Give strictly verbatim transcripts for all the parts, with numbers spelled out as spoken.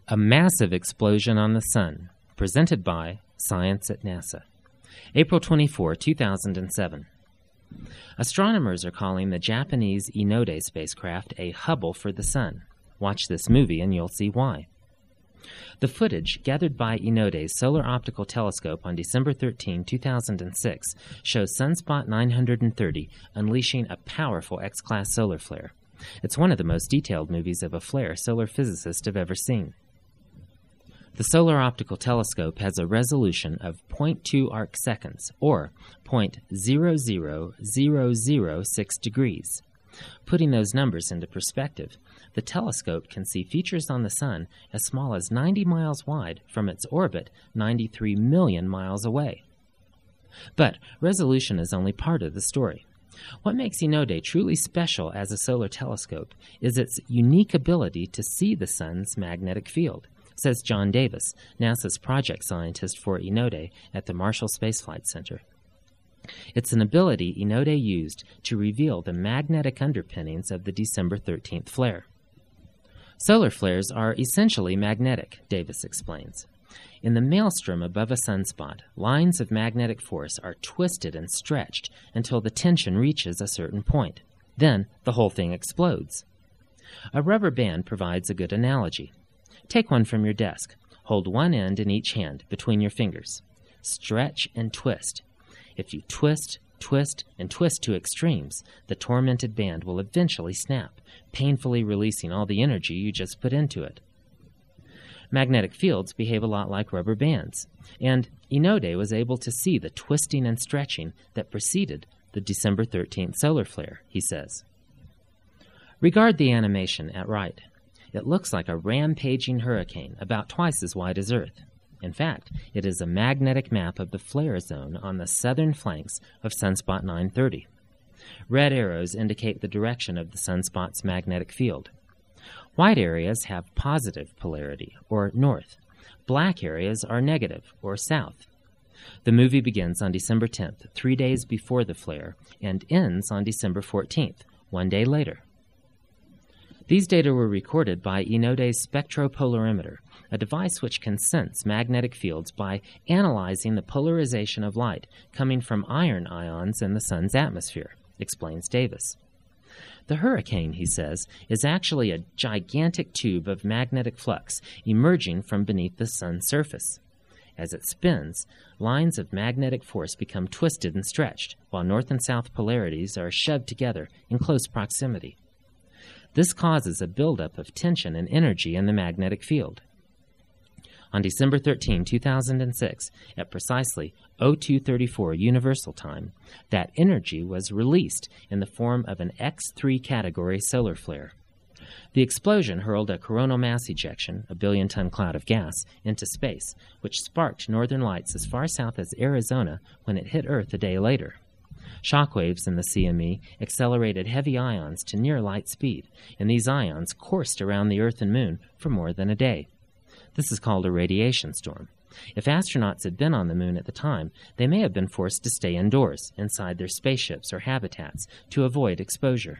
A massive explosion on the sun, presented by Science at NASA. April twenty-fourth, two thousand seven. Astronomers are calling the Japanese Inode spacecraft a Hubble for the sun. Watch this movie and you'll see why. The footage gathered by Inode's Solar Optical Telescope on December thirteenth, two thousand six shows Sunspot nine hundred thirty unleashing a powerful X-class solar flare. It's one of the most detailed movies of a flare solar physicists have ever seen. The Solar Optical Telescope has a resolution of zero point two arcseconds, or zero point zero zero zero zero six degrees. Putting those numbers into perspective, the telescope can see features on the Sun as small as ninety miles wide from its orbit ninety-three million miles away. But resolution is only part of the story. What makes Inode truly special as a solar telescope is its unique ability to see the Sun's magnetic field, says John Davis, NASA's project scientist for Inode at the Marshall Space Flight Center. It's an ability Inode used to reveal the magnetic underpinnings of the December thirteenth flare. Solar flares are essentially magnetic, Davis explains. In the maelstrom above a sunspot, lines of magnetic force are twisted and stretched until the tension reaches a certain point. Then the whole thing explodes. A rubber band provides a good analogy. Take one from your desk. Hold one end in each hand between your fingers. Stretch and twist. If you twist, twist, and twist to extremes, the tormented band will eventually snap, painfully releasing all the energy you just put into it. Magnetic fields behave a lot like rubber bands, and Inode was able to see the twisting and stretching that preceded the December thirteenth solar flare, he says. Regard the animation at right. It looks like a rampaging hurricane, about twice as wide as Earth. In fact, it is a magnetic map of the flare zone on the southern flanks of Sunspot nine thirty. Red arrows indicate the direction of the sunspot's magnetic field. White areas have positive polarity, or north. Black areas are negative, or south. The movie begins on December tenth, three days before the flare, and ends on December fourteenth, one day later. These data were recorded by Inode's spectropolarimeter, a device which can sense magnetic fields by analyzing the polarization of light coming from iron ions in the Sun's atmosphere, explains Davis. The hurricane, he says, is actually a gigantic tube of magnetic flux emerging from beneath the Sun's surface. As it spins, lines of magnetic force become twisted and stretched, while north and south polarities are shoved together in close proximity. This causes a buildup of tension and energy in the magnetic field. On December thirteenth, two thousand six, at precisely oh two thirty-four Universal Time, that energy was released in the form of an X three category solar flare. The explosion hurled a coronal mass ejection, a billion-ton cloud of gas, into space, which sparked northern lights as far south as Arizona when it hit Earth a day later. Shockwaves in the C M E accelerated heavy ions to near light speed, and these ions coursed around the Earth and Moon for more than a day. This is called a radiation storm. If astronauts had been on the Moon at the time, they may have been forced to stay indoors, inside their spaceships or habitats, to avoid exposure.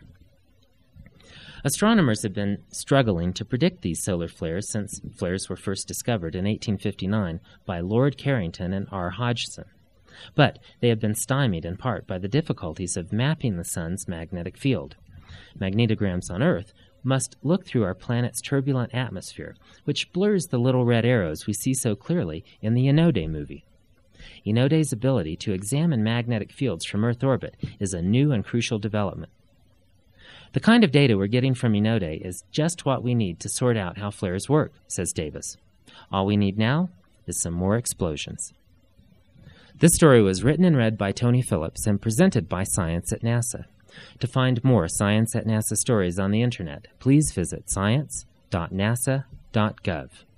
Astronomers have been struggling to predict these solar flares since flares were first discovered in eighteen fifty-nine by Lord Carrington and R. Hodgson. But they have been stymied in part by the difficulties of mapping the Sun's magnetic field. Magnetograms on Earth must look through our planet's turbulent atmosphere, which blurs the little red arrows we see so clearly in the Inode movie. Inode's ability to examine magnetic fields from Earth orbit is a new and crucial development. The kind of data we're getting from Inode is just what we need to sort out how flares work, says Davis. All we need now is some more explosions. This story was written and read by Tony Phillips and presented by Science at NASA. To find more Science at NASA stories on the Internet, please visit science dot nasa dot gov.